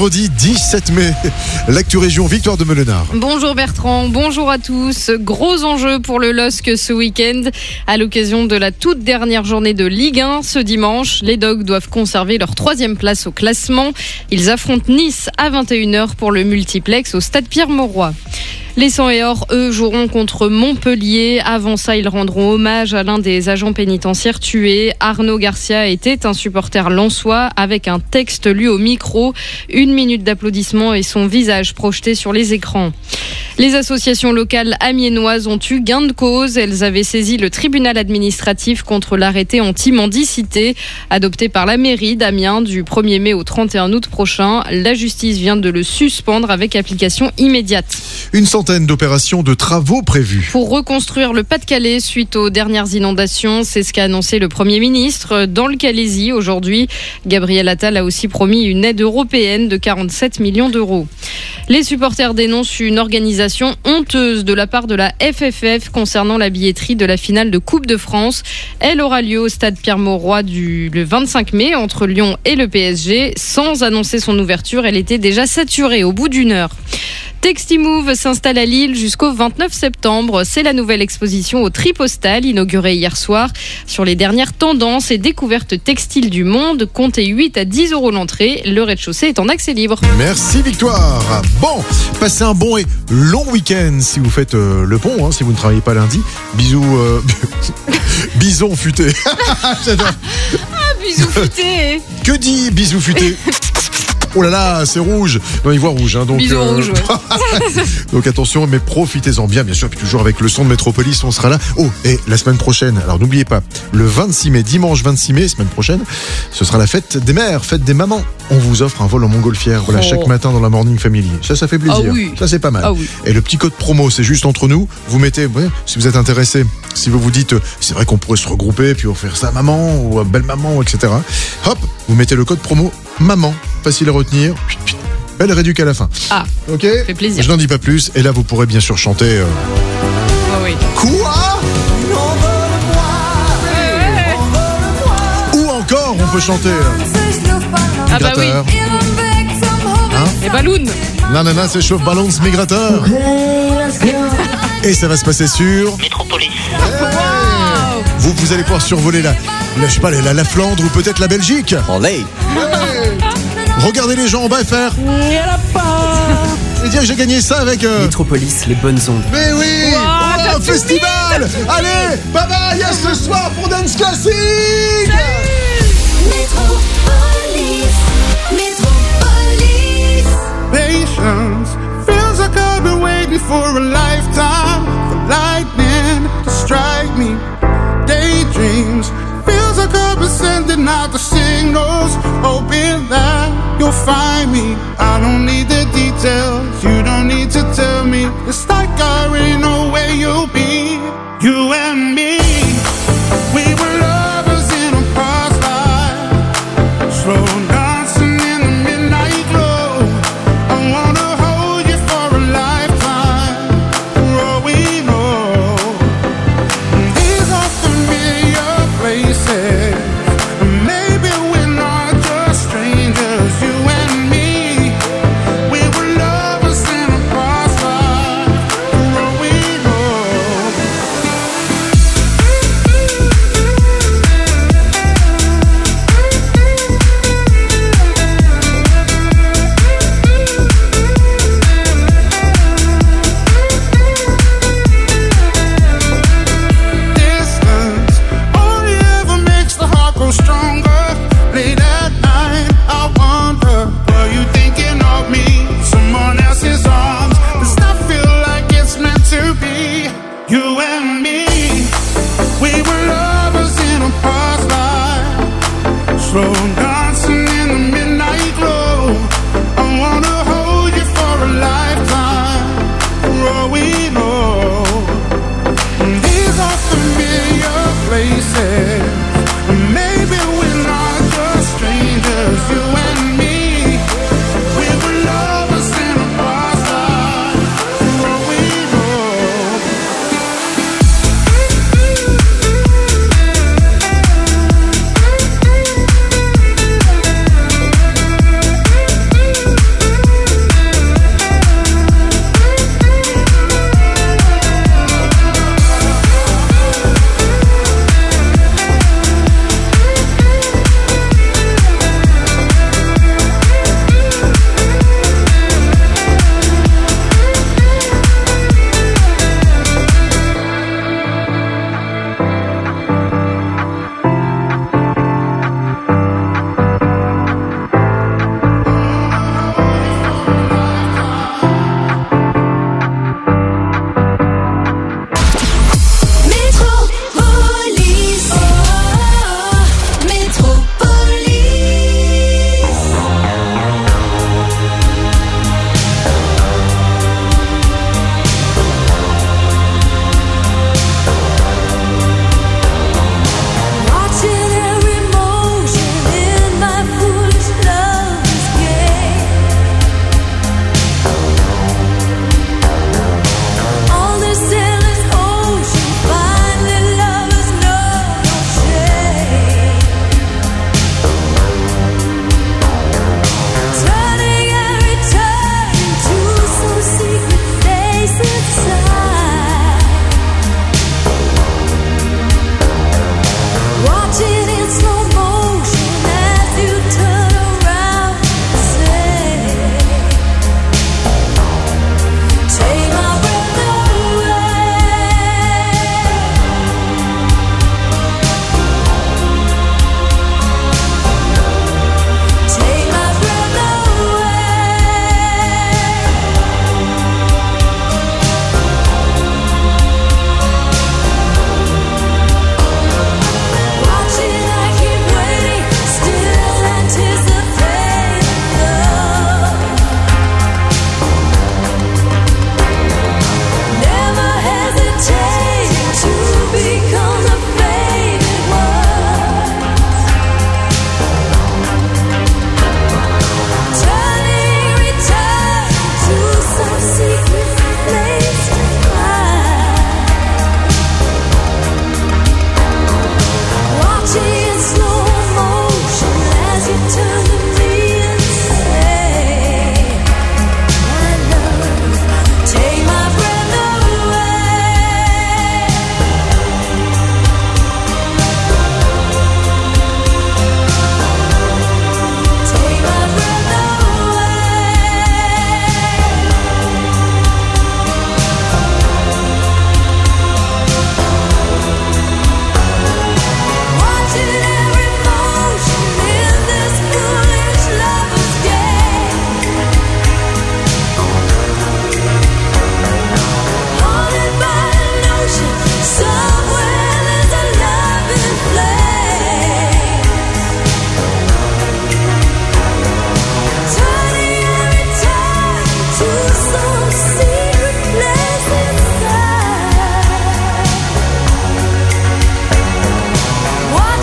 vendredi 17 mai. L'actu région, Victoire de Melenard. Bonjour Bertrand, bonjour à tous. Gros enjeu pour le LOSC ce week-end. À l'occasion de la toute dernière journée de Ligue 1 ce dimanche, les Dogs doivent conserver leur 3e place au classement. Ils affrontent Nice à 21h pour le multiplex au stade Pierre-Mauroy. Les 100 et or, eux, joueront contre Montpellier. Avant ça, ils rendront hommage à l'un des agents pénitentiaires tués. Arnaud Garcia était un supporter lensois avec un texte lu au micro. 1 minute d'applaudissements et son visage projeté sur les écrans. Les associations locales amiénoises ont eu gain de cause. Elles avaient saisi le tribunal administratif contre l'arrêté anti-mendicité adopté par la mairie d'Amiens du 1er mai au 31 août prochain. La justice vient de le suspendre avec application immédiate. Une centaine d'opérations de travaux prévues. Pour reconstruire le Pas-de-Calais suite aux dernières inondations, c'est ce qu'a annoncé le Premier ministre. Dans le Calaisis, aujourd'hui, Gabriel Attal a aussi promis une aide européenne de 47 millions d'euros. Les supporters dénoncent une organisation honteuse de la part de la FFF concernant la billetterie de la finale de Coupe de France. Elle aura lieu au stade Pierre-Mauroy le 25 mai entre Lyon et le PSG. Sans annoncer son ouverture, elle était déjà saturée au bout d'une heure. Textimove s'installe à Lille jusqu'au 29 septembre. C'est la nouvelle exposition au Tripostal inaugurée hier soir sur les dernières tendances et découvertes textiles du monde. Comptez 8 à 10 euros l'entrée. Le rez-de-chaussée est en accès libre. Merci Victoire. Bon, passez un bon et long week-end si vous faites le pont, si vous ne travaillez pas lundi. Bisous, bison futé. J'adore. Bisous futé. Que dit bisous futé? Oh là là, c'est rouge. Non, il voit rouge. Donc, bisous rouge, ouais. Donc attention, mais profitez-en bien sûr. Puis toujours avec le son de Métropolis, on sera là. Oh, et la semaine prochaine, alors n'oubliez pas, le 26 mai, dimanche 26 mai, semaine prochaine, ce sera la fête des mères, fête des mamans. On vous offre un vol en montgolfière, voilà, chaque matin dans la Morning Family. Ça fait plaisir. Ah oui. Ça, c'est pas mal. Ah oui. Et le petit code promo, c'est juste entre nous. Vous mettez, si vous êtes intéressé, si vous vous dites, c'est vrai qu'on pourrait se regrouper, puis offrir ça à maman, ou à belle-maman, etc. Hop, vous mettez le code promo MAMAN. Facile à retenir. Belle réduc à la fin. Ah, ok. Fait plaisir. Je n'en dis pas plus. Et là, vous pourrez bien sûr chanter. Oh oui. Quoi? Ou encore, on peut chanter. Ah bah oui. Les ballons. Nanana, c'est chauffe ballons migrateur. Et ça va se passer sur Métropolis. Wow. Vous allez pouvoir survoler je sais pas, la Flandre ou peut-être la Belgique. Olé. Regardez les gens en bas et faire. C'est dire que j'ai gagné ça avec. Métropolis, les bonnes ondes. Mais oui. Wow, Un festival. Allez, bye bye, à ce soir pour Dance Classic. Patience feels like I've been waiting for a lifetime for lightning to strike me. Daydreams feels like I've been sending out the signals, hoping that you'll find me. I don't need the details, you don't need to tell me. It's like I already know where you'll be. You and me, we were lovers in a past life, slow dancing in the midnight glow. I wanna hold you for a lifetime, for all we know. These are familiar places, maybe we're not just strangers. You and me, we were lovers in a past life, for all we know.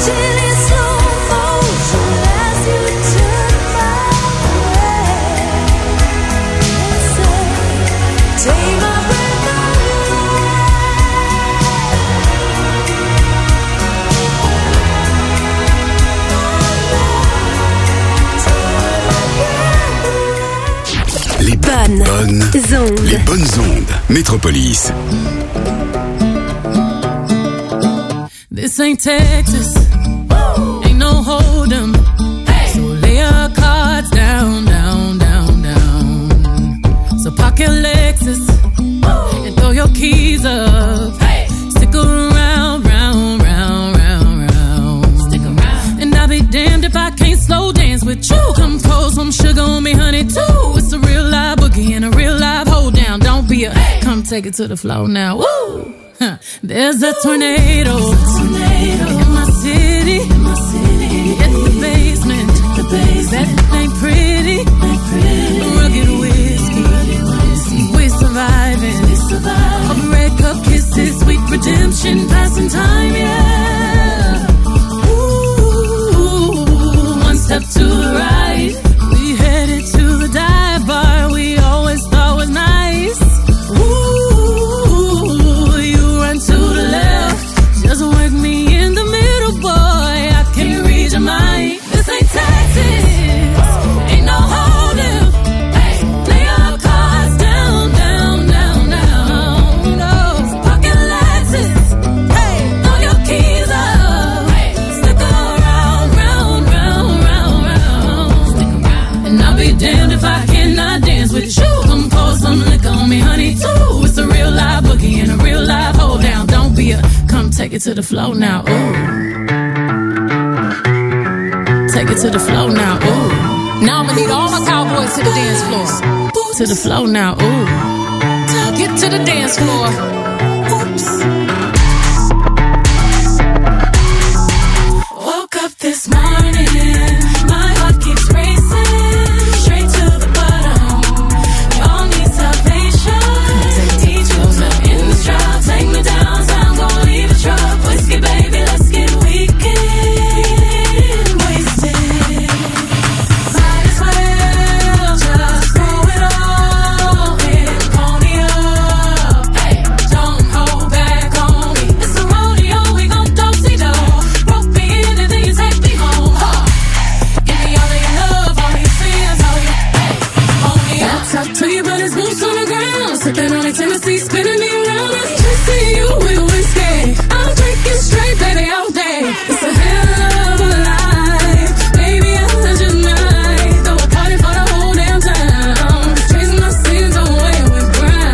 Les bonnes ondes. Métropolis. This ain't Texas. Ain't no hold'em. So lay your cards down, down, down, down. So park your Lexus and throw your keys up. Stick around, round, round, round, round. Stick around. And I'll be damned if I can't slow dance with you. Come pour some sugar on me, honey, too. It's a real live boogie and a real live hold down. Don't be a come take it to the floor now. Woo! Huh. There's a tornado in my city. It's the basement. That ain't pretty. Rugged whiskey. We're surviving. Of red cup kisses, sweet redemption, passing time, yeah. Ooh, one step to the right. We headed to the dive bar we always thought was nice. Ooh, you run to the left. Just work me in the middle, boy. I can't read your mind. This ain't Texas. Ain't no hold'em. Lay your cards down, down, down, down. No, pocket Lexus. Throw your keys up. Stick around, round, round, round, round. And I'll be damned if I cannot dance with you. Come pour some liquor on me, honey, too. It's a real live boogie and a real live hold down. Don't be a come take it to the floor now. Ooh. Take it to the floor now. Ooh. Now I'ma need all my cowboys to the dance floor. To the floor now. Ooh. Get to the dance floor. Oops. Woke up this morning, my heart keeps racing, straight to the bottom. Y'all need salvation. Teach goes up in the strap. Take me downtown, gon' leave a truck. Whiskey, baby, let's get weekend wasted. Might as well just throw it all in, pony up. Don't hold back on me. It's a rodeo, we gon' do-si-do. Rope me in and then you take me home. Give me all of your love, all of your fears, all of your pony up. Talk to you, but his boots on the ground. Sipping on a Tennessee, spinning me around. I'm kissing you with whiskey. I'm drinking straight, baby, all day. It's a hell of a life, baby, I just might throw a party for the whole damn town. Chasing my sins away with brown.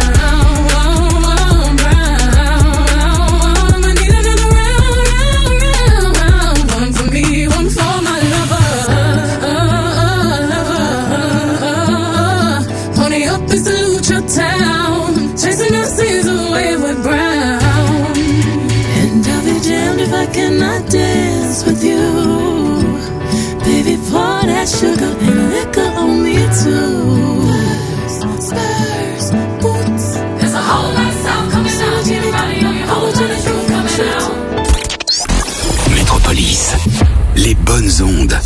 I need another round. One for me, one for my lover. Pony up and salute your town. Chasing our sins away with brown. And I'll be damned if I cannot dance with you. Baby, pour that sugar and liquor on me too. Spurs, boots. There's a whole lot of sound coming out. Everybody on your whole lot of truth coming out. Métropolis. Les bonnes ondes.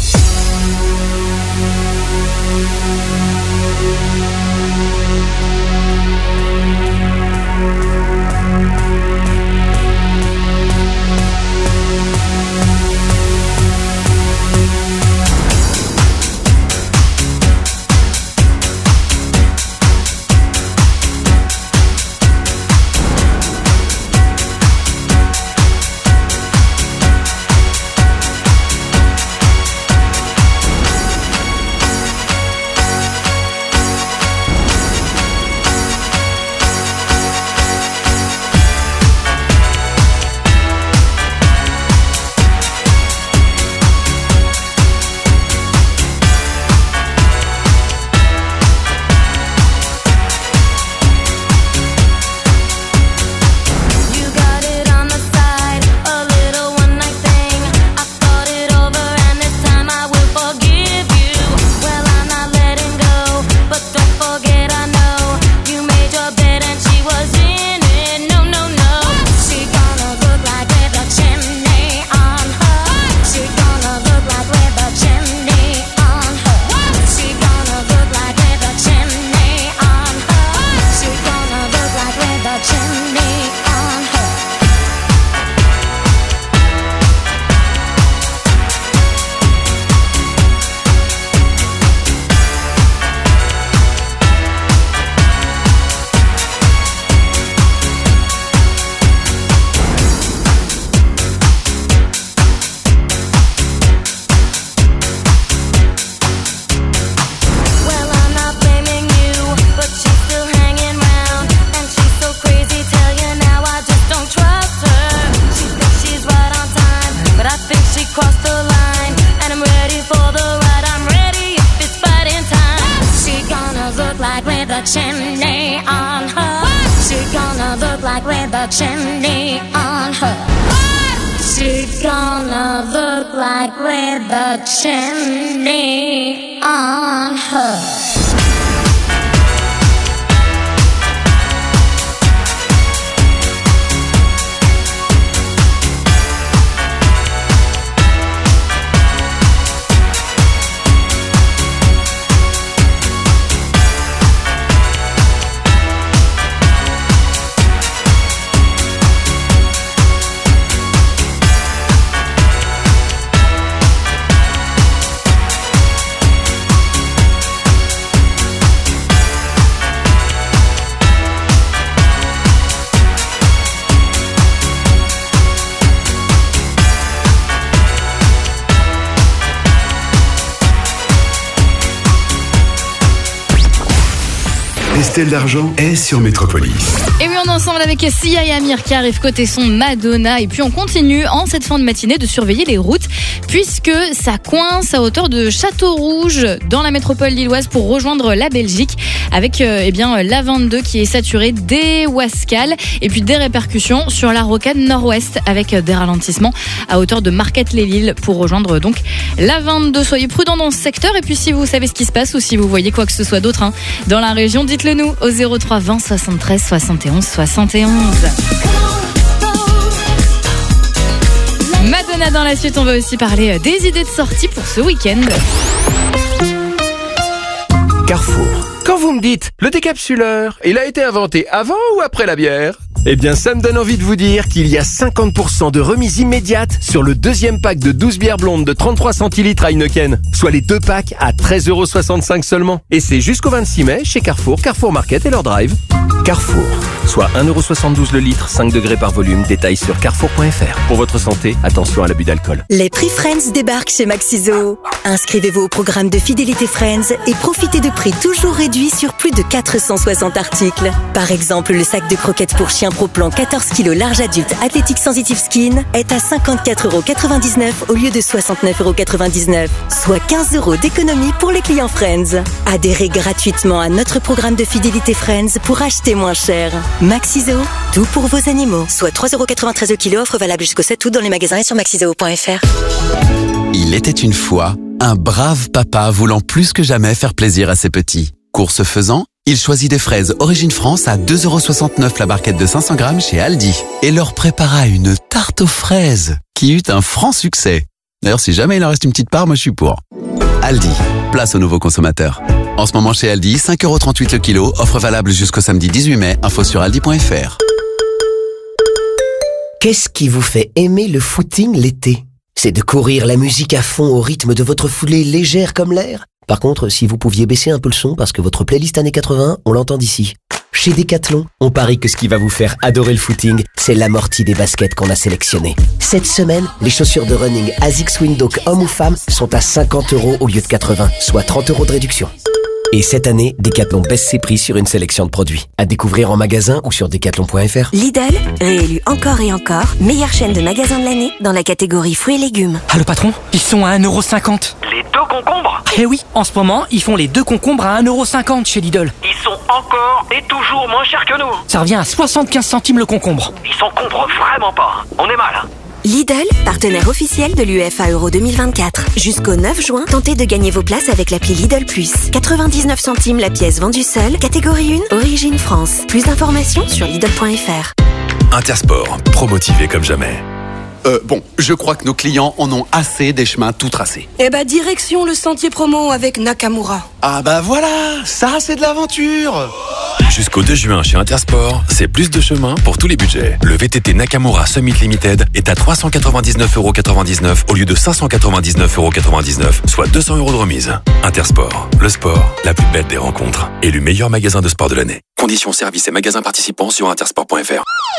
cross the line, and I'm ready for the ride. I'm ready if it's fighting time. She gonna look like with a chimney on her. She gonna look like with a chimney on her. She gonna look like with a chimney on her. Estelle Dargent est sur Métropolis. Et oui, on est ensemble avec Sia et Amir qui arrivent côté son Madonna. Et puis on continue en cette fin de matinée de surveiller les routes puisque ça coince à hauteur de Château-Rouge dans la métropole lilloise pour rejoindre la Belgique avec l'A22 qui est saturée dès Ouascal et puis des répercussions sur la rocade nord-ouest avec des ralentissements à hauteur de Marquette-les-Lilles pour rejoindre donc l'A22. Soyez prudents dans ce secteur et puis si vous savez ce qui se passe ou si vous voyez quoi que ce soit d'autre dans la région, dites-le nous au 03 20 73 71 71. Madonna dans la suite, on va aussi parler des idées de sortie pour ce week-end. Carrefour. Quand vous me dites, le décapsuleur, il a été inventé avant ou après la bière ? Eh bien, ça me donne envie de vous dire qu'il y a 50% de remise immédiate sur le deuxième pack de 12 bières blondes de 33 centilitres à Heineken, soit les deux packs à 13,65€ seulement. Et c'est jusqu'au 26 mai chez Carrefour, Carrefour Market et leur drive. Carrefour, soit 1,72€ le litre, 5 degrés par volume, détail sur carrefour.fr. Pour votre santé, attention à l'abus d'alcool. Les prix Friends débarquent chez Maxiso. Inscrivez-vous au programme de fidélité Friends et profitez de prix toujours réduits sur plus de 460 articles. Par exemple, le sac de croquettes pour chien Pro Plan 14 kg large adulte Athletic Sensitive Skin est à 54,99€ au lieu de 69,99€, soit 15€ d'économie pour les clients Friends. Adhérez gratuitement à notre programme de fidélité Friends pour acheter moins cher. Maxiso, tout pour vos animaux. Soit 3,93€ le kilo, offre valable jusqu'au 7 août dans les magasins et sur maxiso.fr. Il était une fois un brave papa voulant plus que jamais faire plaisir à ses petits. Course faisant, il choisit des fraises Origine France à 2,69€ la barquette de 500 grammes chez Aldi et leur prépara une tarte aux fraises qui eut un franc succès. D'ailleurs, si jamais il en reste une petite part, moi je suis pour. Aldi, place aux nouveaux consommateurs. En ce moment chez Aldi, 5,38€ le kilo, offre valable jusqu'au samedi 18 mai, info sur aldi.fr. Qu'est-ce qui vous fait aimer le footing l'été ? C'est de courir la musique à fond au rythme de votre foulée légère comme l'air ? Par contre, si vous pouviez baisser un peu le son parce que votre playlist années 80, on l'entend d'ici. Chez Decathlon, on parie que ce qui va vous faire adorer le footing, c'est l'amorti des baskets qu'on a sélectionnées. Cette semaine, les chaussures de running ASICS Windhoek hommes ou femmes sont à 50€ au lieu de 80, soit 30€ de réduction. Et cette année, Decathlon baisse ses prix sur une sélection de produits. À découvrir en magasin ou sur decathlon.fr. Lidl, réélu encore et encore, meilleure chaîne de magasins de l'année dans la catégorie fruits et légumes. Allô patron, ils sont à 1,50€. Les deux concombres ? Eh oui, en ce moment, ils font les deux concombres à 1,50€ chez Lidl. Ils sont encore et toujours moins chers que nous. Ça revient à 75 centimes le concombre. Ils s'en comprent vraiment pas. On est mal. Lidl, partenaire officiel de l'UEFA Euro 2024. Jusqu'au 9 juin, tentez de gagner vos places avec l'appli Lidl Plus. 99 centimes la pièce vendue seule. Catégorie 1, Origine France. Plus d'informations sur Lidl.fr. Intersport, promotivé comme jamais. Bon, je crois que nos clients en ont assez des chemins tout tracés. Eh bah, direction le sentier promo avec Nakamura. Ah bah voilà, ça c'est de l'aventure. Jusqu'au 2 juin chez Intersport, c'est plus de chemin pour tous les budgets. Le VTT Nakamura Summit Limited est à 399,99€ au lieu de 599,99€, soit 200€ de remise. Intersport, le sport, la plus belle des rencontres. Élu meilleur magasin de sport de l'année. Conditions, services et magasins participants sur intersport.fr.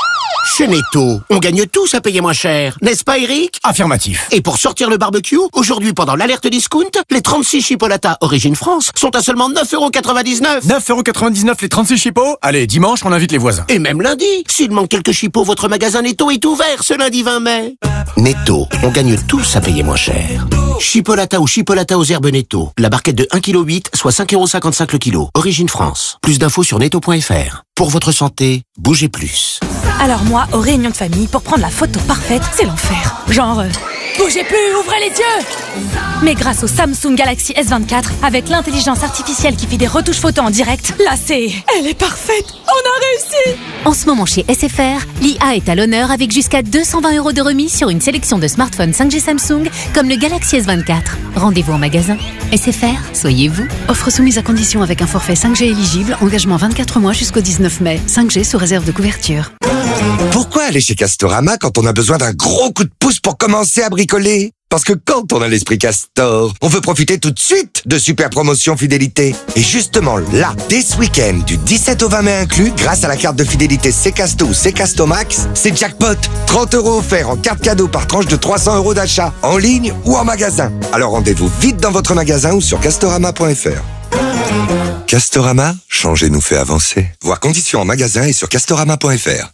Chez Netto, on gagne tous à payer moins cher, n'est-ce pas Eric? Affirmatif. Et pour sortir le barbecue, aujourd'hui pendant l'alerte discount, les 36 chipolatas Origine France sont à seulement 9,99 €. 9,99 € les 36 chipots? Allez, dimanche, on invite les voisins. Et même lundi, s'il manque quelques chipots, votre magasin Netto est ouvert ce lundi 20 mai. Netto, on gagne tous à payer moins cher. Chipolata ou chipolata aux herbes Netto. La barquette de 1,8 kg, soit 5,55 € le kilo. Origine France. Plus d'infos sur netto.fr. Pour votre santé, bougez plus. Alors moi, aux réunions de famille, pour prendre la photo parfaite, c'est l'enfer. Genre, bougez plus, ouvrez les yeux. Mais grâce au Samsung Galaxy S24, avec l'intelligence artificielle qui fait des retouches photos en direct, là elle est parfaite. On a réussi. En ce moment chez SFR, l'IA est à l'honneur avec jusqu'à 220 € de remise sur une sélection de smartphones 5G Samsung comme le Galaxy S24. Rendez-vous en magasin. SFR, soyez vous. Offre soumise à condition avec un forfait 5G éligible, engagement 24 mois jusqu'au 19 mai. 5G sous réserve de couverture. Pourquoi aller chez Castorama quand on a besoin d'un gros coup de pouce pour commencer à bricoler? Parce que quand on a l'esprit Castor, on veut profiter tout de suite de super promotions fidélité. Et justement là, dès ce week-end, du 17 au 20 mai inclus, grâce à la carte de fidélité Ccasto ou Ccasto Max, c'est jackpot. 30 € offerts en carte cadeau par tranche de 300 € d'achat, en ligne ou en magasin. Alors rendez-vous vite dans votre magasin ou sur castorama.fr. Castorama, changer nous fait avancer. Voir conditions en magasin et sur castorama.fr.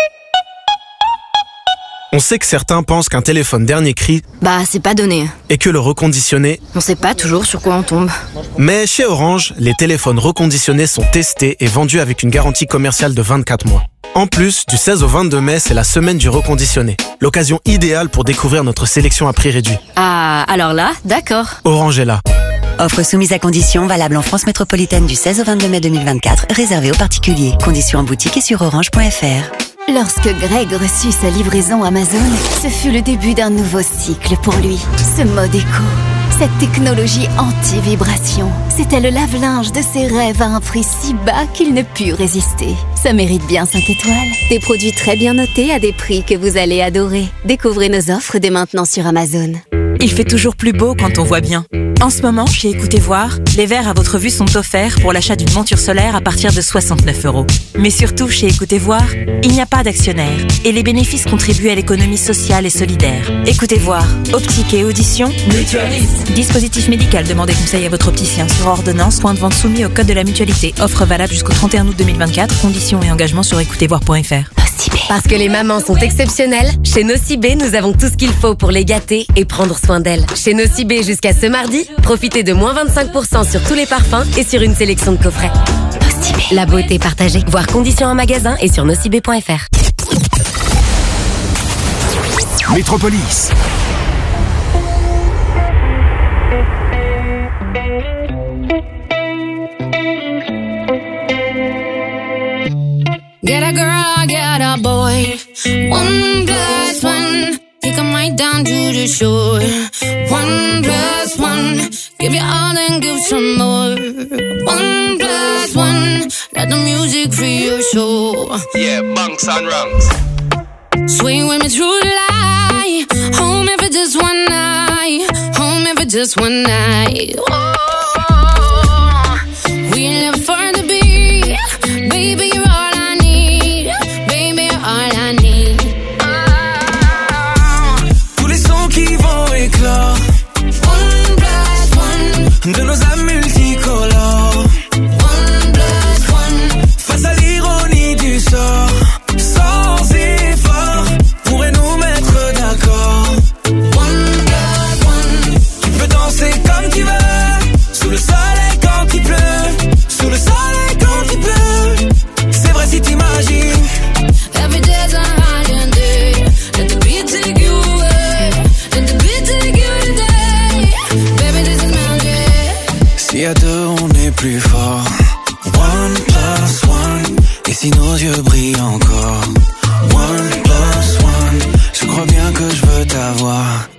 On sait que certains pensent qu'un téléphone dernier cri, c'est pas donné. Et que le reconditionné, On sait pas toujours sur quoi on tombe. Mais chez Orange, les téléphones reconditionnés sont testés et vendus avec une garantie commerciale de 24 mois. En plus, du 16 au 22 mai, c'est la semaine du reconditionné. L'occasion idéale pour découvrir notre sélection à prix réduit. Ah, alors là, d'accord. Orange est là. Offre soumise à conditions, valable en France métropolitaine du 16 au 22 mai 2024, réservée aux particuliers. Conditions en boutique et sur orange.fr. Lorsque Greg reçut sa livraison Amazon, ce fut le début d'un nouveau cycle pour lui. Ce mode éco, cette technologie anti-vibration, c'était le lave-linge de ses rêves à un prix si bas qu'il ne put résister. Ça mérite bien 5 étoiles. Des produits très bien notés à des prix que vous allez adorer. Découvrez nos offres dès maintenant sur Amazon. Il fait toujours plus beau quand on voit bien. En ce moment, chez Écoutez Voir, les verres à votre vue sont offerts pour l'achat d'une monture solaire à partir de 69 €. Mais surtout, chez Écoutez Voir, il n'y a pas d'actionnaire et les bénéfices contribuent à l'économie sociale et solidaire. Écoutez Voir, optique et audition, mutualiste. Dispositif médical, demandez conseil à votre opticien sur ordonnance, point de vente soumis au code de la mutualité. Offre valable jusqu'au 31 août 2024, conditions et engagements sur écoutezvoir.fr. Parce que les mamans sont exceptionnelles, chez Nocibé, nous avons tout ce qu'il faut pour les gâter et prendre soin d'elles. Chez Nocibé, jusqu'à ce mardi, profitez de moins 25% sur tous les parfums et sur une sélection de coffrets. Nocibé. La beauté partagée. Voir conditions en magasin et sur nocibé.fr. Métropolis. Get a girl, get a boy. 1+1. Take 'em right down to the shore. 1+1. Give you all and give some more. 1+1. Let the music free your soul. Yeah, bunks and rungs. Swing with me through the light. Home if it's just one night. Home if it's just one night. Oh, we live for the beat. Baby, you're all I need. Baby, you're all I need. Tous les sons qui vont éclore. 1+1. De nos âmes multicolores. 1+1. Face à l'ironie du sort. Sans effort. Pourrait nous mettre d'accord. 1+1. Tu peux danser comme tu veux. Sous le soleil quand il pleut. Sous le soleil quand il pleut. C'est vrai si t'imagines. Every day's a holiday. Let the beat take you away. Let the beat take you today. Baby, this is magic. Si à deux on est plus fort. 1+1. Et si nos yeux brillent encore. 1+1. Je crois bien que je veux t'avoir.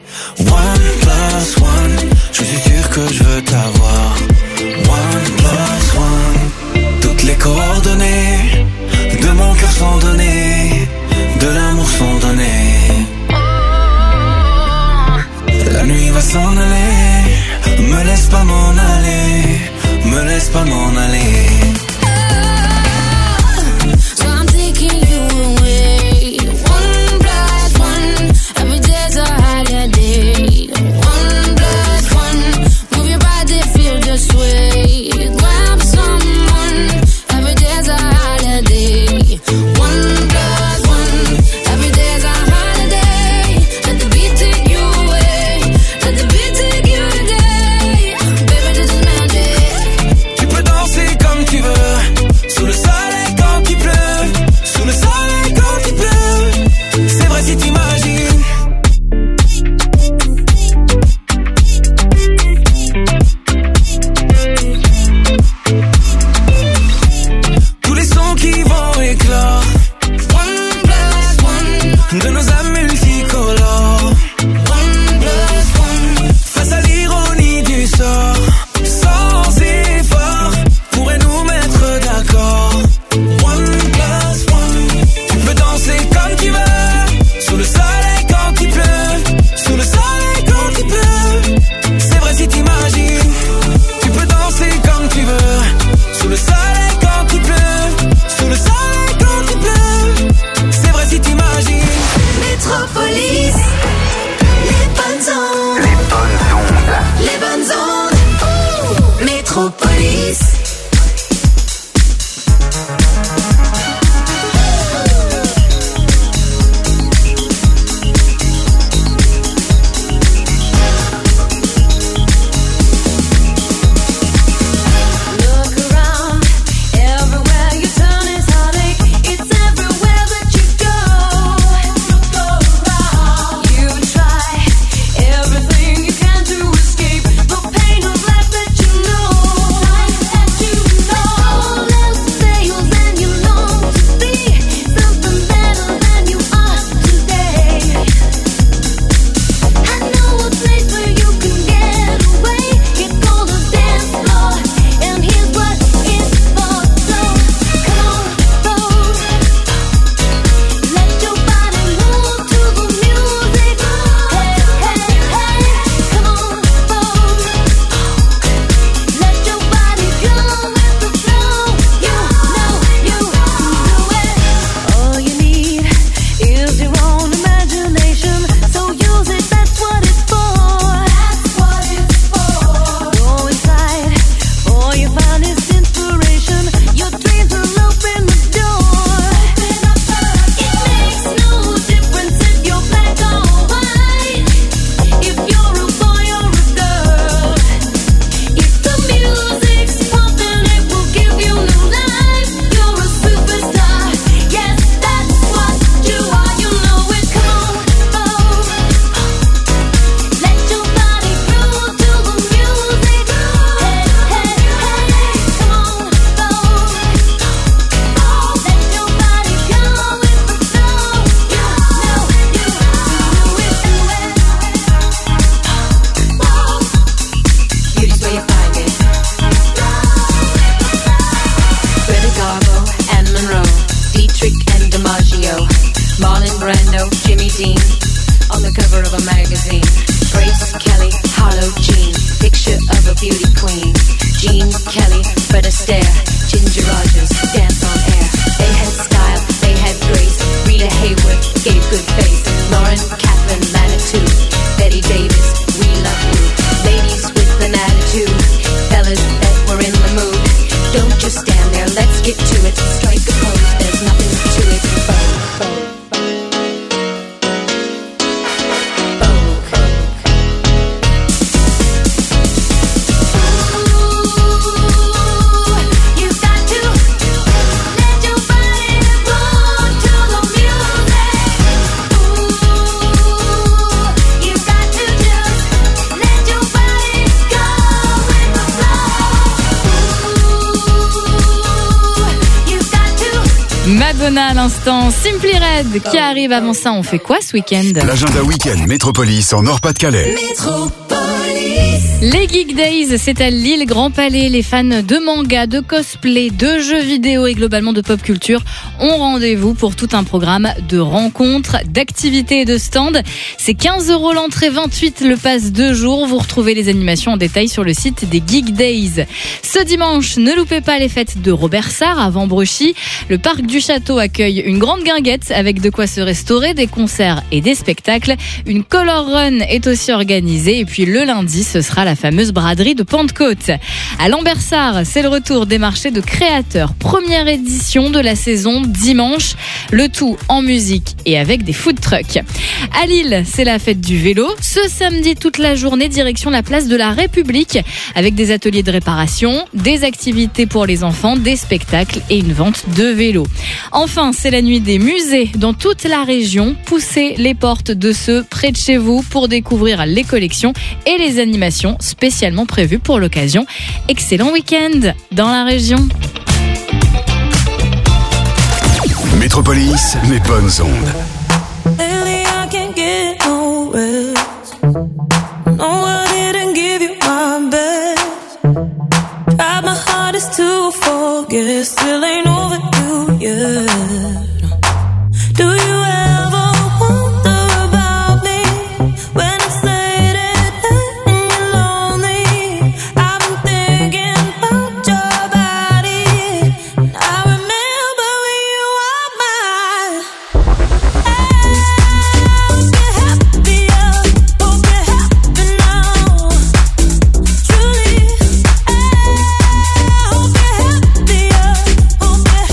1+1. Je suis sûr que je veux t'avoir. 1+1. Toutes les coordonnées de mon cœur sont données. De l'amour sont données. La nuit va s'en aller. Me laisse pas m'en aller. Me laisse pas m'en aller. So I'm taking you away. 1+1. Dean on the cover of a magazine. Grace Kelly, Harlow Jean, picture of a beauty queen. Jean Kelly, Fred Astaire, Ginger Rogers, dance on air. They had style, they had grace. Rita Hayworth gave good face. Lauren Catherine Manitou, Betty Davis, we love you. Ladies with an attitude, fellas that were in the mood. Don't just stand there, let's get to it. Strike a pose, there's nothing to it. Madonna à l'instant, Simply Red qui arrive. Avant ça, on fait quoi ce week-end? L'agenda week-end Métropolis en Nord-Pas-de-Calais. Les Geek Days, c'est à Lille, Grand Palais. Les fans de manga, de cosplay, de jeux vidéo et globalement de pop culture ont rendez-vous pour tout un programme de rencontres, d'activités et de stands. C'est 15 € l'entrée, 28 le pass 2 jours. Vous retrouvez les animations en détail sur le site des Geek Days. Ce dimanche, ne loupez pas les fêtes de Robert Sarre à Vambrechy. Le parc du Château accueille une grande guinguette avec de quoi se restaurer, des concerts et des spectacles. Une color run est aussi organisée et puis le lundi, ce sera la fameuse braderie de Pentecôte. À Lambersart, c'est le retour des marchés de créateurs. Première édition de la saison dimanche. Le tout en musique et avec des food trucks. À Lille, c'est la fête du vélo. Ce samedi, toute la journée, direction la place de la République avec des ateliers de réparation, des activités pour les enfants, des spectacles et une vente de vélos. Enfin, c'est la nuit des musées dans toute la région. Poussez les portes de ceux près de chez vous pour découvrir les collections et les animations spécialement prévues pour l'occasion. Excellent week-end dans la région. Métropolis, les bonnes ondes. Lately I can't get no rest. No, I didn't give you my best. Tried my hardest to forget, still ain't over you yet. Do you ever wonder about me when it's late at night and you're lonely? I've been thinking about your body. I remember when you were mine. Hope you're happier, hope you're happy now. Truly, hope you're happier, hope you're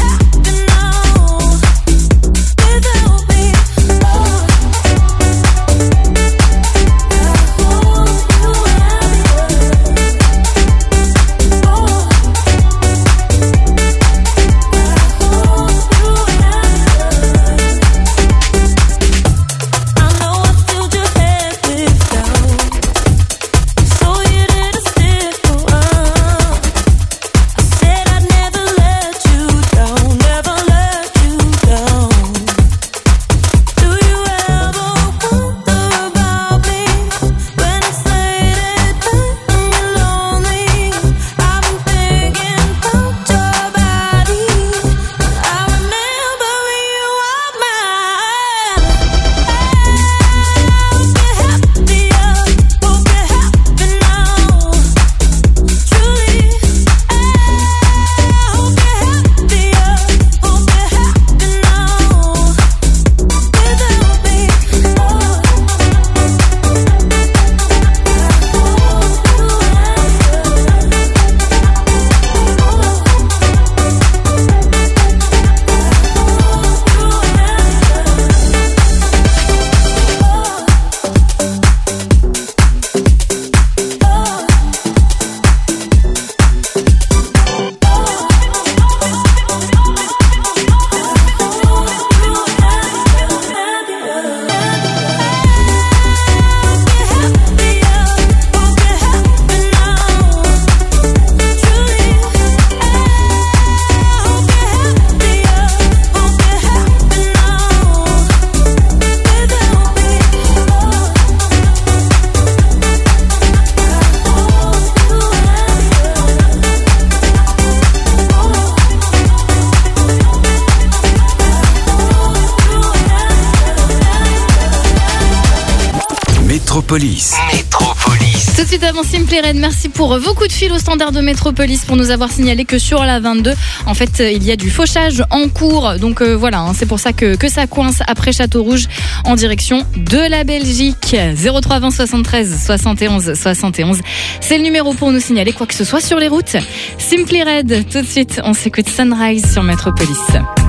Métropolis. Tout de suite avant Simply Red, merci pour vos coups de fil au standard de Métropolis pour nous avoir signalé que sur la 22, en fait, il y a du fauchage en cours. Donc voilà, c'est pour ça que ça coince après Château-Rouge en direction de la Belgique. 03 20 73 71 71. C'est le numéro pour nous signaler quoi que ce soit sur les routes. Simply Red, tout de suite, on s'écoute Sunrise sur Métropolis.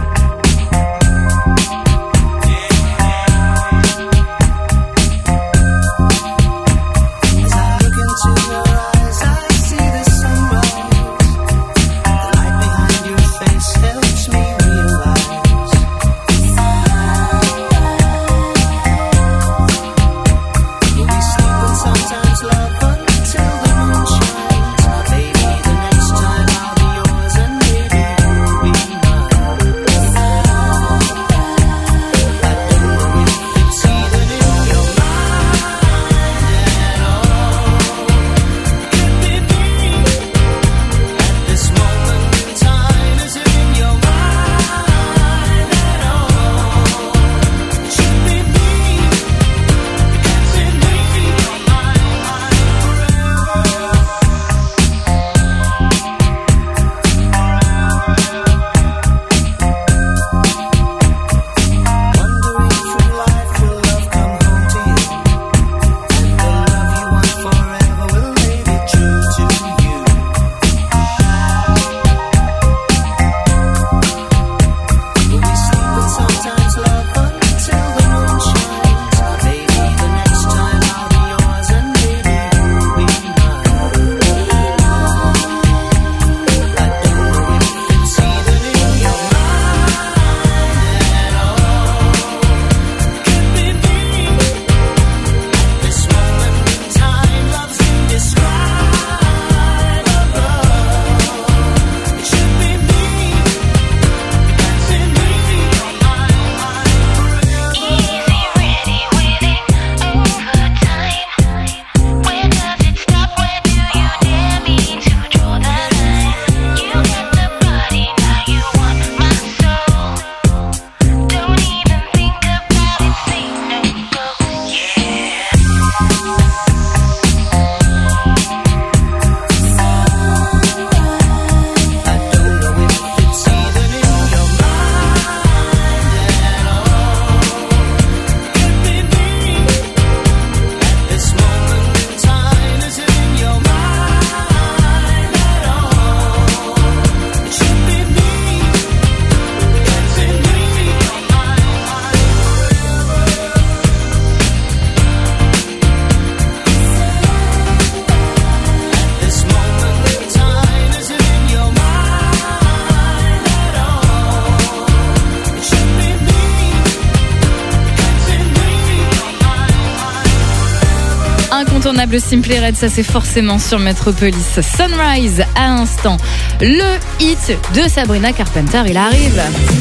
Incontournable Simply Red, ça c'est forcément sur Metropolis. Sunrise à l'instant, le hit de Sabrina Carpenter, il arrive.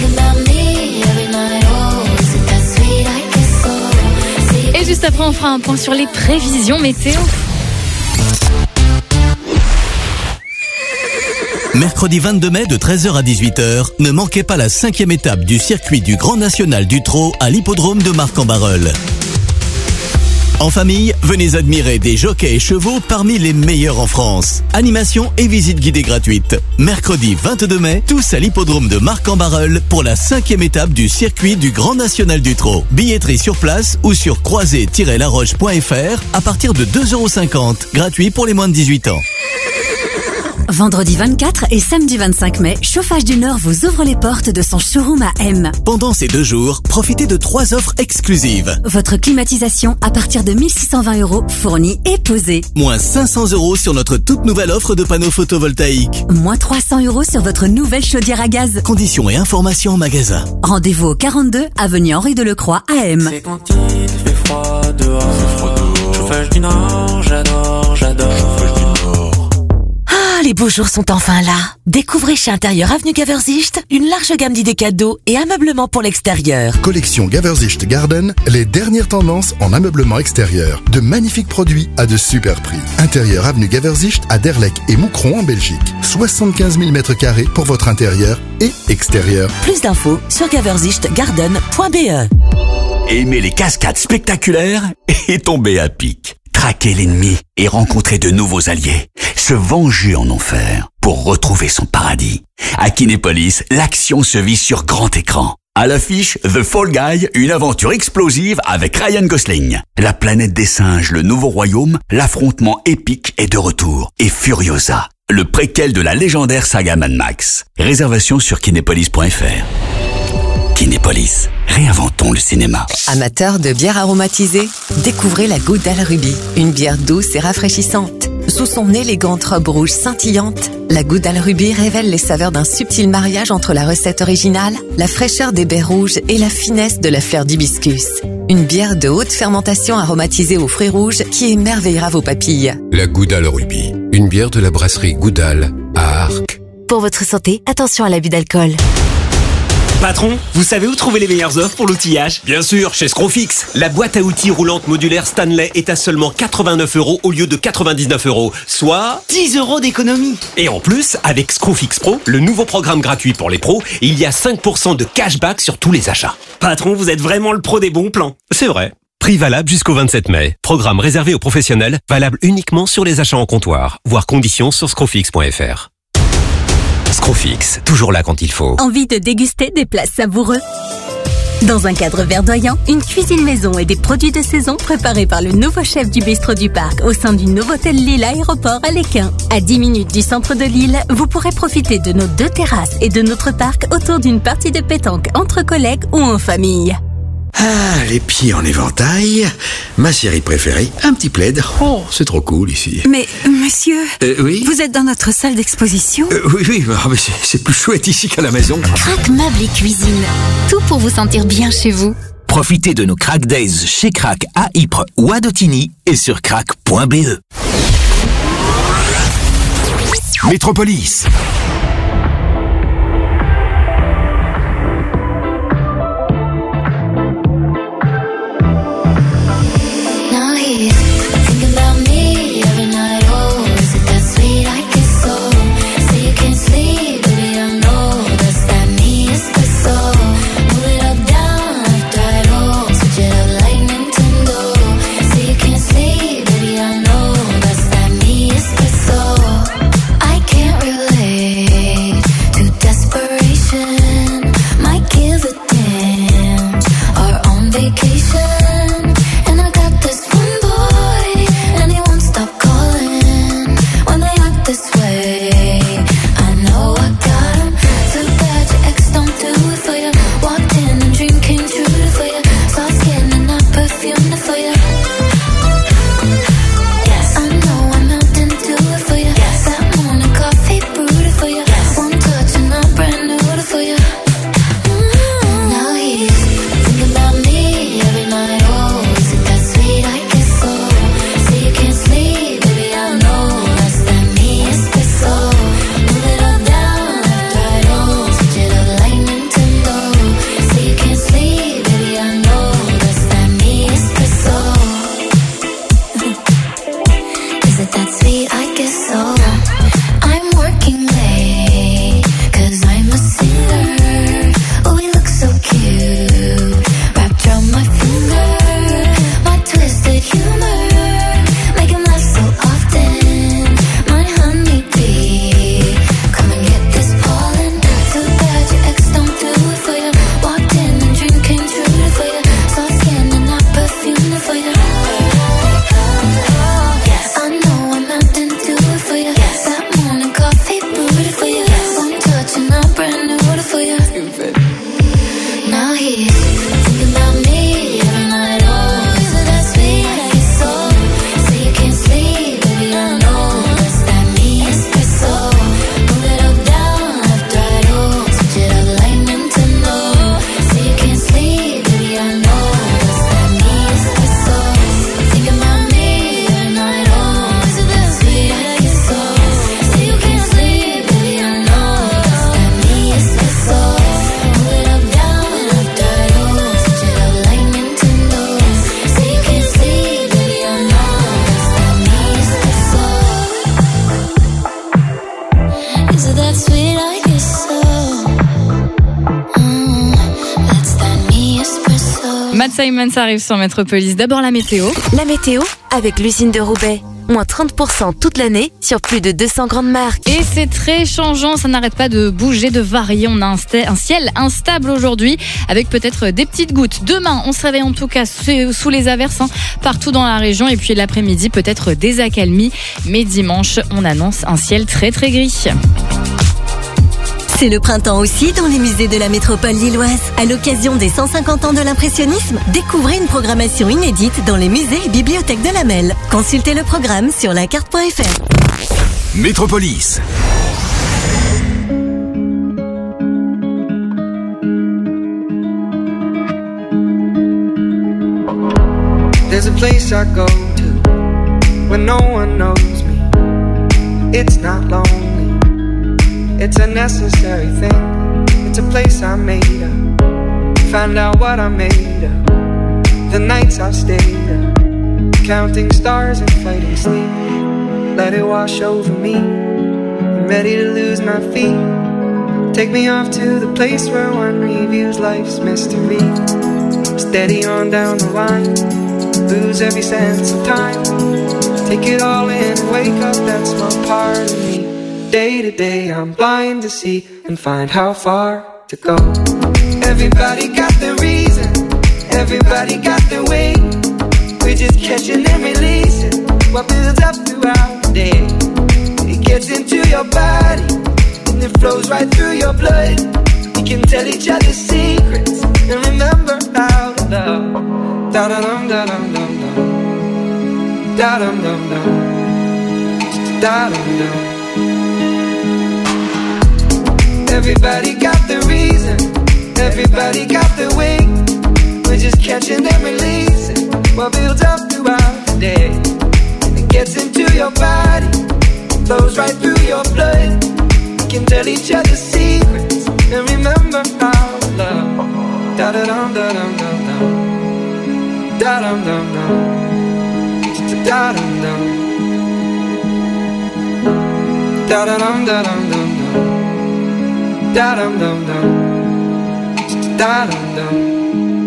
Et juste après on fera un point sur les prévisions météo. Mercredi 22 mai de 13h à 18h, ne manquez pas la 5e étape du circuit du Grand National du Trot à l'hippodrome de Marc-en-Barœul. En famille, venez admirer des jockeys et chevaux parmi les meilleurs en France. Animation et visite guidée gratuite. Mercredi 22 mai, tous à l'hippodrome de Marc-en-Barœul pour la 5e étape du circuit du Grand National du Trot. Billetterie sur place ou sur croisé-laroche.fr à partir de 2,50 €. Gratuit pour les moins de 18 ans. Vendredi 24 et samedi 25 mai, Chauffage du Nord vous ouvre les portes de son showroom à M. Pendant ces 2 jours, profitez de 3 offres exclusives. Votre climatisation à partir de 1 620 € fournie et posée. Moins 500 € sur notre toute nouvelle offre de panneaux photovoltaïques. Moins 300 € sur votre nouvelle chaudière à gaz. Conditions et informations en magasin. Rendez-vous au 42 avenue Henri Delecroix à M. C'est quand il fait froid dehors. Chauffage du Nord, j'adore. Ah, les beaux jours sont enfin là. Découvrez chez Intérieur Avenue Gaversicht une large gamme d'idées cadeaux et ameublements pour l'extérieur. Collection Gaversicht Garden, les dernières tendances en ameublement extérieur. De magnifiques produits à de super prix. Intérieur Avenue Gaversicht à Derleck et Moucron en Belgique. 75 000 m² pour votre intérieur et extérieur. Plus d'infos sur gaversichtgarden.be. Aimer les cascades spectaculaires et tomber à pic. Traquer l'ennemi et rencontrer de nouveaux alliés. Se venger en enfer pour retrouver son paradis. À Kinépolis, l'action se vit sur grand écran. À l'affiche, The Fall Guy, une aventure explosive avec Ryan Gosling. La planète des singes, le nouveau royaume, l'affrontement épique est de retour. Et Furiosa, le préquel de la légendaire saga Mad Max. Réservation sur kinépolis.fr. Kinépolis, réinventons le cinéma. Amateurs de bière aromatisée, découvrez la Goodale Ruby, une bière douce et rafraîchissante. Sous son élégante robe rouge scintillante, la Goodale Ruby révèle les saveurs d'un subtil mariage entre la recette originale, la fraîcheur des baies rouges et la finesse de la fleur d'hibiscus. Une bière de haute fermentation aromatisée aux fruits rouges qui émerveillera vos papilles. La Goodale Ruby, une bière de la brasserie Goodale à Arques. Pour votre santé, attention à l'abus d'alcool. Patron, vous savez où trouver les meilleures offres pour l'outillage? Bien sûr, chez Scrofix. La boîte à outils roulante modulaire Stanley est à seulement 89 € au lieu de 99 €, soit 10 € d'économie. Et en plus, avec Scrofix Pro, le nouveau programme gratuit pour les pros, il y a 5% de cashback sur tous les achats. Patron, vous êtes vraiment le pro des bons plans. C'est vrai. Prix valable jusqu'au 27 mai. Programme réservé aux professionnels, valable uniquement sur les achats en comptoir. Voir conditions sur scrofix.fr. Scrofix, toujours là quand il faut. Envie de déguster des plats savoureux? Dans un cadre verdoyant, une cuisine maison et des produits de saison préparés par le nouveau chef du bistrot du parc au sein du Novotel Lille Aéroport à l'Équin. À 10 minutes du centre de Lille, vous pourrez profiter de nos 2 terrasses et de notre parc autour d'une partie de pétanque entre collègues ou en famille. Ah, les pieds en éventail. Ma série préférée, un petit plaid. Oh, c'est trop cool ici. Mais, monsieur, oui, vous êtes dans notre salle d'exposition? Oui, mais c'est plus chouette ici qu'à la maison. Crac Meubles et Cuisine. Tout pour vous sentir bien chez vous. Profitez de nos Crack Days chez Crac à Ypres ou à Dotigny et sur crac.be. Métropolis. For you. Matt Simons arrive sur Métropolis. D'abord la météo. La météo avec l'usine de Roubaix. Moins 30% toute l'année sur plus de 200 grandes marques. Et c'est très changeant, ça n'arrête pas de bouger, de varier. On a un ciel instable aujourd'hui avec peut-être des petites gouttes. Demain, on se réveille en tout cas sous les averses partout dans la région. Et puis l'après-midi, peut-être des accalmies. Mais dimanche, on annonce un ciel très très gris. C'est le printemps aussi dans les musées de la métropole lilloise. À l'occasion des 150 ans de l'impressionnisme, découvrez une programmation inédite dans les musées et bibliothèques de la Melle. Consultez le programme sur lacarte.fr. Métropolis. There's a place I go to when no one knows me. It's not lonely. It's a necessary thing. It's a place I made up. Find out what I made of. The nights I've stayed up, counting stars and fighting sleep. Let it wash over me. I'm ready to lose my feet. Take me off to the place where one reviews life's mystery. Steady on down the line, lose every sense of time. Take it all in and wake up that small part of me. Day to day I'm blind to see and find how far to go. Everybody got their reason, everybody got their way. We're just catching and releasing what builds up throughout the day. It gets into your body and it flows right through your blood. We can tell each other secrets and remember how to love. Da-da-dum, da-dum, dum, dum. Da-dum, dum, dum. Da-dum, dum. Everybody got their reason, everybody got their way. We're just catching and releasing what builds up throughout the day. It gets into your body, flows right through your blood. We can tell each other secrets and remember how to love. Da-da-dum, da-dum, dum, dum. Da-dum, dum, dum. Da-dum, dum. Da-da-dum, da-dum, dum, dum. Da-dum, dum, dum. Da-dum, dum.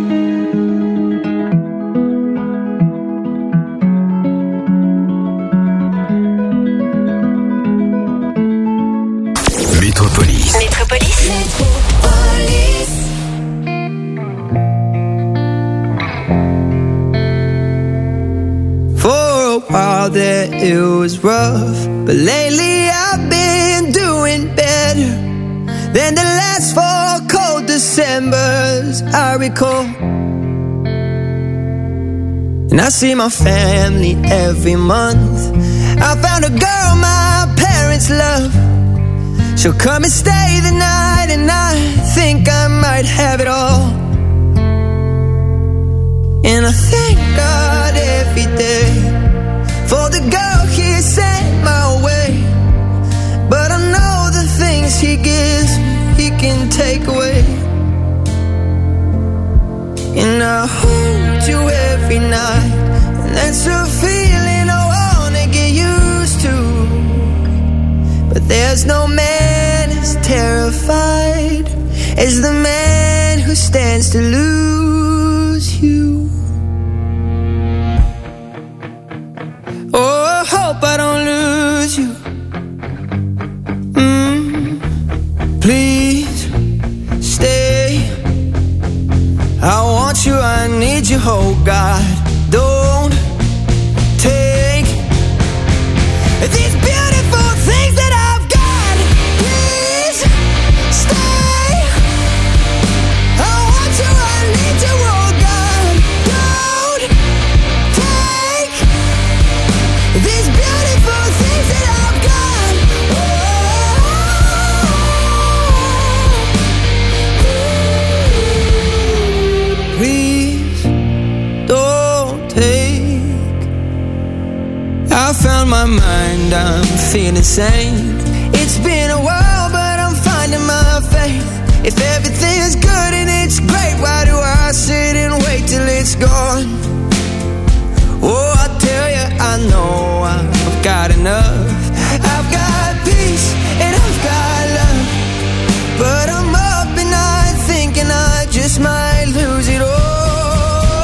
Métropolis. Métropolis. For a while there it was rough, but lately I've been doing better than the last 4 cold Decembers I recall. And I see my family every month. I found a girl my parents love. She'll come and stay the night, and I think I might have it all. And I thank God every day for the girl He sent my way. But I know the things He gives me, He can take away. And I hold you every night, and that's a feeling I wanna get used to. But there's no man as terrified as the man who stands to lose you. Oh, I hope I don't lose you. Please stay. I want you, I need you, oh God. Don't take these beautiful things that I've got. Please stay. I want you, I need you, oh God. Don't take these beautiful things that I've got. Please don't take. I found my mind, I'm feeling sane. It's been a while, but I'm finding my faith. If everything's good and it's great, why do I sit and wait till it's gone? Oh, I tell you, I know I've got enough. I've got peace and I've got love, but I'm up and I'm thinking I just might lose it all.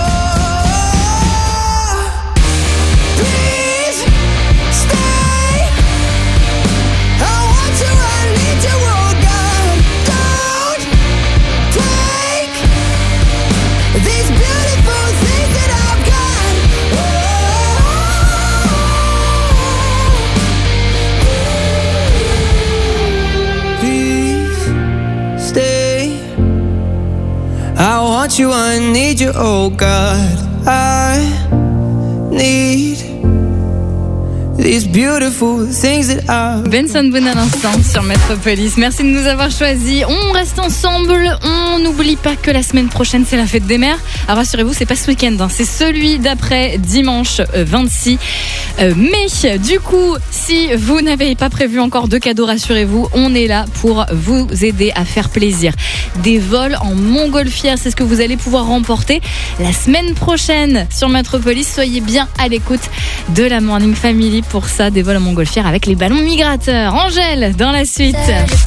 want you, I need you, oh God. I need these beautiful things that I... Benson Boone à l'instant sur Metropolis. Merci de nous avoir choisis. On reste ensemble. On n'oublie pas que la semaine prochaine, c'est la fête des mères. Alors rassurez-vous, c'est pas ce week-end, hein. C'est celui d'après, dimanche 26 mai. Du coup, si vous n'avez pas prévu encore de cadeaux, rassurez-vous, on est là pour vous aider à faire plaisir. Des vols en montgolfière, c'est ce que vous allez pouvoir remporter la semaine prochaine sur Metropolis. Soyez bien à l'écoute de la Morning Family. Pour ça, des vols en montgolfière avec les ballons migrateurs. Angèle, dans la suite.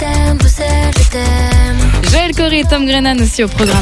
Joël Corry et Tom Grennan aussi au programme.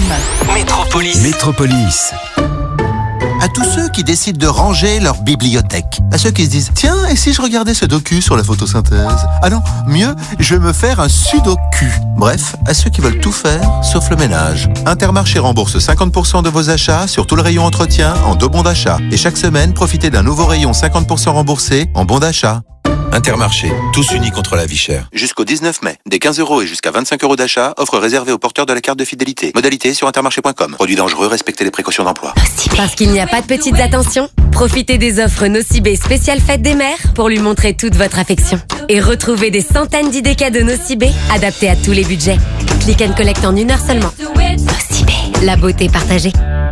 Métropolis. À tous ceux qui décident de ranger leur bibliothèque. À ceux qui se disent, tiens, et si je regardais ce docu sur la photosynthèse? Ah non, mieux, je vais me faire un sudoku. Bref, à ceux qui veulent tout faire, sauf le ménage. Intermarché rembourse 50% de vos achats sur tout le rayon entretien en 2 bons d'achat. Et chaque semaine, profitez d'un nouveau rayon 50% remboursé en bons d'achat. Intermarché, tous unis contre la vie chère. Jusqu'au 19 mai, des 15 € et jusqu'à 25 € d'achat, offre réservée aux porteurs de la carte de fidélité. Modalité sur intermarché.com. Produit dangereux, respectez les précautions d'emploi. Parce qu'il n'y a pas de petites attentions, profitez des offres Nocibé spéciale fête des mères pour lui montrer toute votre affection. Et retrouvez des centaines d'idées cadeaux Nocibé adaptés à tous les budgets. Click and collect en 1 heure seulement. Nocibé, la beauté partagée.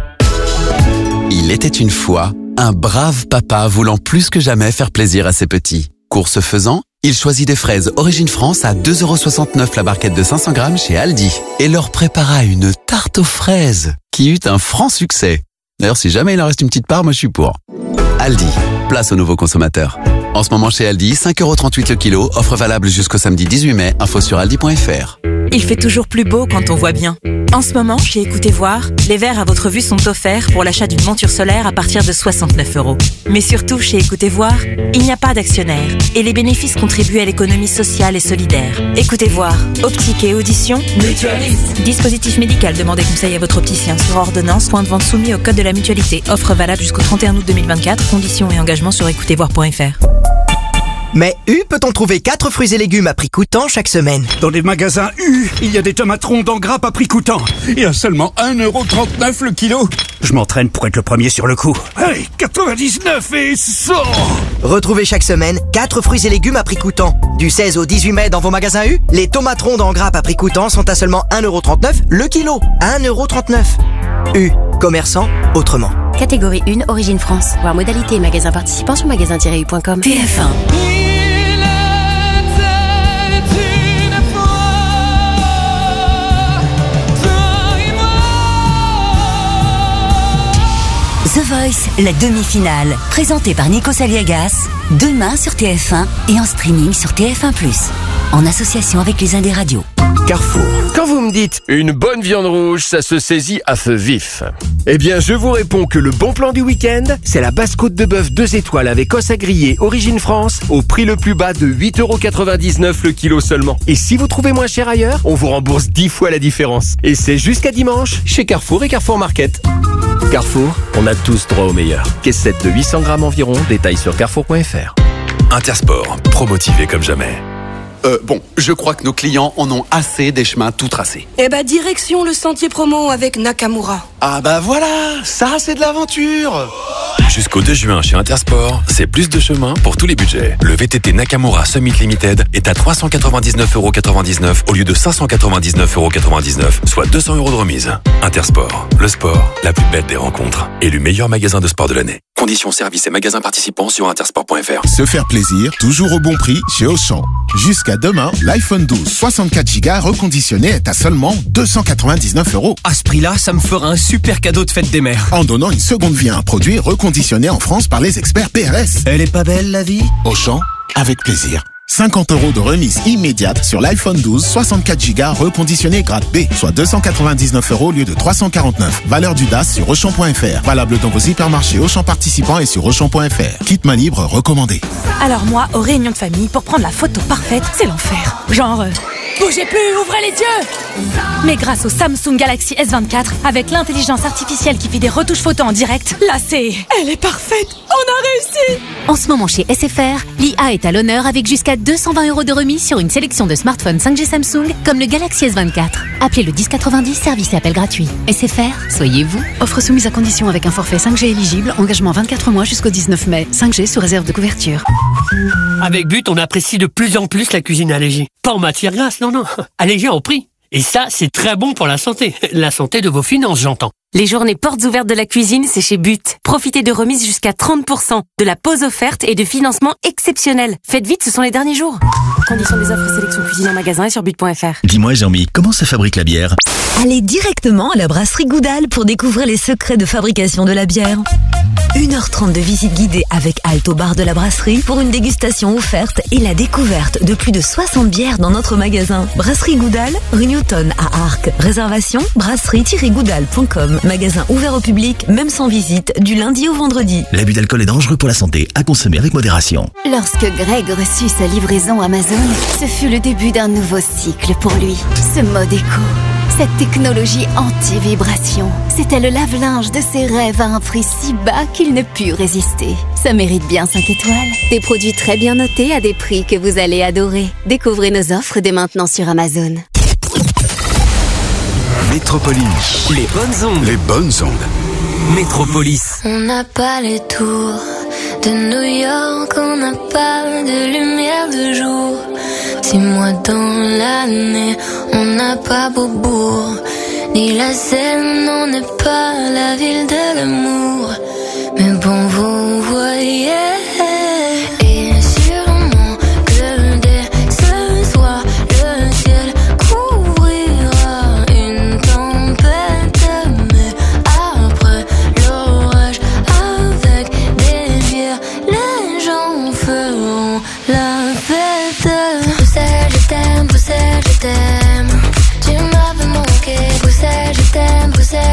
Il était une fois un brave papa voulant plus que jamais faire plaisir à ses petits. Course faisant, il choisit des fraises Origine France à 2,69 € la barquette de 500 grammes chez Aldi et leur prépara une tarte aux fraises qui eut un franc succès. D'ailleurs, si jamais il en reste une petite part, moi je suis pour. Aldi, place aux nouveaux consommateurs. En ce moment chez Aldi, 5,38 € le kilo, offre valable jusqu'au samedi 18 mai, info sur aldi.fr. Il fait toujours plus beau quand on voit bien. En ce moment, chez Écoutez Voir, les verres à votre vue sont offerts pour l'achat d'une monture solaire à partir de 69 €. Mais surtout, chez Écoutez Voir, il n'y a pas d'actionnaire et les bénéfices contribuent à l'économie sociale et solidaire. Écoutez Voir, optique et audition, mutualiste. Dispositif médical, demandez conseil à votre opticien sur ordonnance, point de vente soumis au code de la mutualité. Offre valable jusqu'au 31 août 2024, conditions et engagements sur écoutezvoir.fr. Mais U peut-on trouver 4 fruits et légumes à prix coûtant chaque semaine? Dans les magasins U, il y a des tomates rondes en grappe à prix coûtant. Et à seulement 1,39 € le kilo. Je m'entraîne pour être le premier sur le coup. Hey, 99 et 100! Retrouvez chaque semaine 4 fruits et légumes à prix coûtant. Du 16 au 18 mai dans vos magasins U, les tomates rondes en grappe à prix coûtant sont à seulement 1,39 € le kilo. 1,39 €. U, commerçant autrement. Catégorie 1, Origine France. Voir modalité et magasin participant sur magasin-u.com. TF1. The Voice, la demi-finale, présentée par Nico Saliagas, demain sur TF1 et en streaming sur TF1+, en association avec les Indes Radios. Carrefour. Quand vous me dites une bonne viande rouge, ça se saisit à feu vif. Eh bien, je vous réponds que le bon plan du week-end, c'est la basse-côte de bœuf 2 étoiles avec os à griller Origine France au prix le plus bas de 8,99 € le kilo seulement. Et si vous trouvez moins cher ailleurs, on vous rembourse 10 fois la différence. Et c'est jusqu'à dimanche chez Carrefour et Carrefour Market. Carrefour, on a tous droit au meilleur. Caissette de 800 grammes environ, détail sur carrefour.fr. Intersport, promotivé comme jamais. Bon, je crois que nos clients en ont assez des chemins tout tracés. Eh bah, direction le sentier promo avec Nakamura. Ah bah voilà, ça c'est de l'aventure. Jusqu'au 2 juin chez Intersport, c'est plus de chemin pour tous les budgets. Le VTT Nakamura Summit Limited est à 399,99 € au lieu de 599,99 €, soit 200 € de remise. Intersport, le sport, la plus belle des rencontres. Élu meilleur magasin de sport de l'année. Conditions, services et magasins participants sur intersport.fr. Se faire plaisir, toujours au bon prix chez Auchan. Jusqu'à demain, l'iPhone 12 64 Go reconditionné est à seulement 299 €. À ce prix-là, ça me fera un super cadeau de fête des mères. En donnant une seconde vie à un produit reconditionné en France par les experts PRS. Elle est pas belle, la vie? Auchan, avec plaisir. 50 € de remise immédiate sur l'iPhone 12 64 Go reconditionné grade B, soit 299 € au lieu de 349. Valeur du DAS sur Auchan.fr. Valable dans vos hypermarchés Auchan participants et sur Auchan.fr. Kit main libre recommandé. Alors moi, aux réunions de famille, pour prendre la photo parfaite, c'est l'enfer. Genre, Bougez plus, ouvrez les yeux! Mais grâce au Samsung Galaxy S24, avec l'intelligence artificielle qui fait des retouches photos en direct, là elle est parfaite! On a réussi! En ce moment chez SFR, l'IA est à l'honneur avec jusqu'à 220 € de remise sur une sélection de smartphones 5G Samsung, comme le Galaxy S24. Appelez le 1090, service et appel gratuit. SFR, soyez vous. Offre soumise à condition avec un forfait 5G éligible, engagement 24 mois jusqu'au 19 mai. 5G sous réserve de couverture. Avec But, on apprécie de plus en plus la cuisine allégée. Pas en matière grasse, non, allégée en prix. Et ça, c'est très bon pour la santé. La santé de vos finances, j'entends. Les journées portes ouvertes de la cuisine, c'est chez But. Profitez de remises jusqu'à 30%, de la pause offerte et de financement exceptionnel. Faites vite, ce sont les derniers jours. Conditions des offres sélection cuisine en magasin et sur but.fr. Dis-moi, Jean-Mi, comment se fabrique la bière? Allez directement à la brasserie Goudal pour découvrir les secrets de fabrication de la bière. 1h30 de visite guidée avec halte au bar de la brasserie pour une dégustation offerte et la découverte de plus de 60 bières dans notre magasin. Brasserie Goudal, rue Newton à Arques. Réservation brasserie-goudal.com. Magasin ouvert au public, même sans visite, du lundi au vendredi. L'abus d'alcool est dangereux pour la santé, à consommer avec modération. Lorsque Greg reçut sa livraison Amazon, ce fut le début d'un nouveau cycle pour lui. Ce mode éco, cette technologie anti-vibration, c'était le lave-linge de ses rêves à un prix si bas qu'il ne put résister. Ça mérite bien 5 étoiles. Des produits très bien notés à des prix que vous allez adorer. Découvrez nos offres dès maintenant sur Amazon. Métropolis. Les bonnes ondes. Les bonnes ondes. Métropolis. On n'a pas les tours de New York, on n'a pas de lumière de jour. 6 mois dans l'année, on n'a pas Beaubourg, ni la Seine, on n'est pas la ville de l'amour. Mais bon, vous voyez. Et sûrement que dès ce soir, le ciel couvrira une tempête. Mais après l'orage, avec des bières, les gens feront la fête. Bruxelles, je t'aime, tu m'avais manqué. Bruxelles, je t'aime,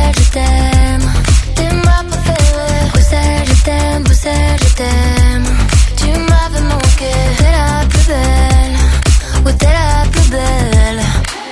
t'es ma préférée. Bruxelles, je t'aime, tu m'avais manqué. T'es la plus belle, ouais t'es la plus belle.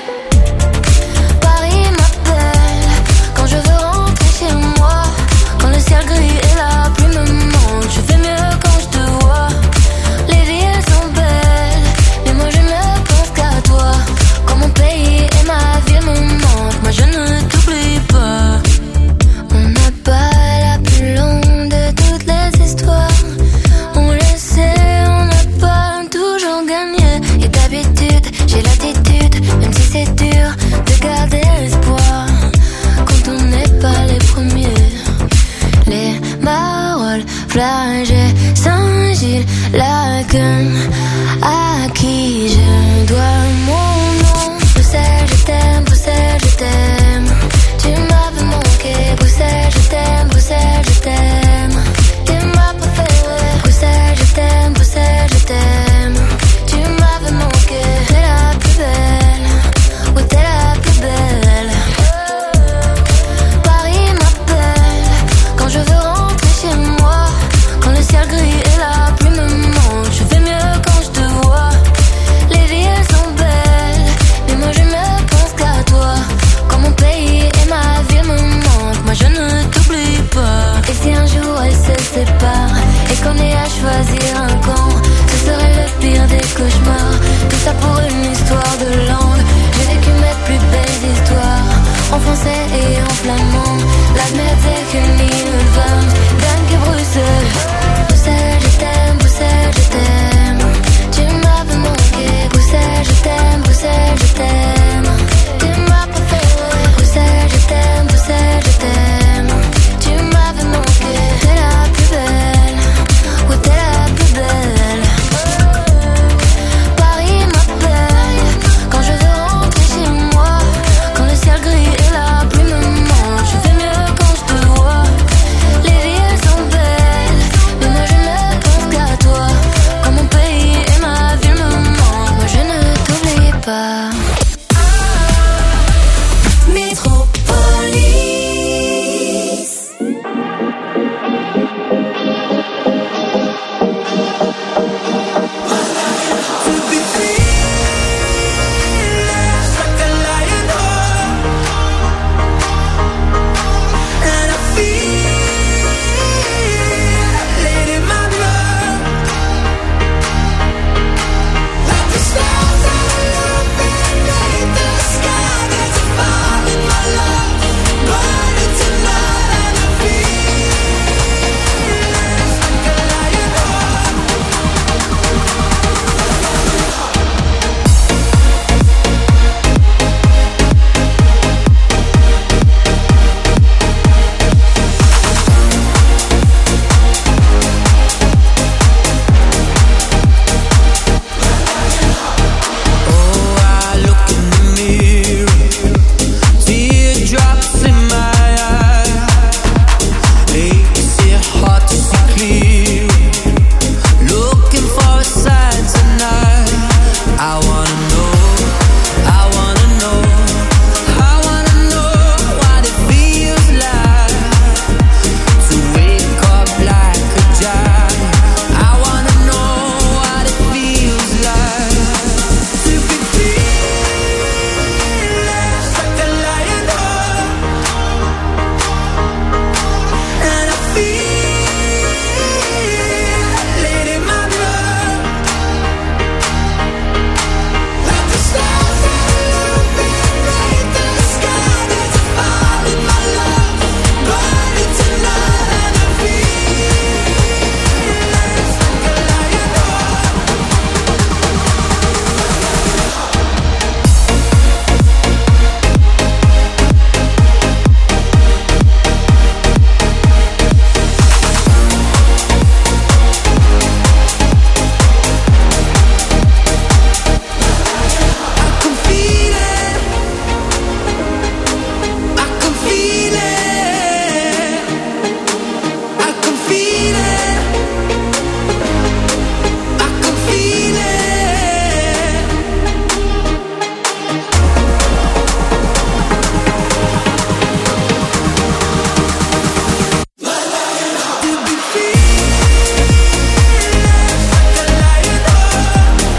Paris m'appelle, quand je veux rentrer chez moi. Quand le ciel gris et la pluie me manquent, je fais mieux quand je te vois. Les villes sont belles, mais moi je ne pense qu'à toi. Quand mon pays et ma ville me manquent, moi je ne t'oublie pas. On n'a pas la plus longue de toutes les histoires. On le sait, on n'a pas toujours gagné. Et d'habitude, j'ai l'attitude, même si c'est dur, de garder l'espoir. Quand on n'est pas les premiers. Les Marolles, Flagey, Saint-Gilles, Laken, à qui je dois mon nom. Bruxelles, je t'aime, tu m'avais manqué. Bruxelles, je t'aime, t'es ma préférée. Bruxelles, je t'aime, tu m'avais manqué. T'es la plus belle, ouais t'es la plus belle. Paris m'appelle, quand je veux rentrer chez moi. Quand le ciel gris et la pluie me manquent, je fais mieux quand je te vois. Les villes sont belles, mais moi je ne pense qu'à toi. Quand mon pays et ma ville me manquent, moi je ne t'oublie pas. Et si un jour elles se séparent et qu'on ait à choisir un camp, ce serait le pire des cauchemars. Tout ça pour une histoire de langue. J'ai vécu mes plus belles histoires en français et en flamand.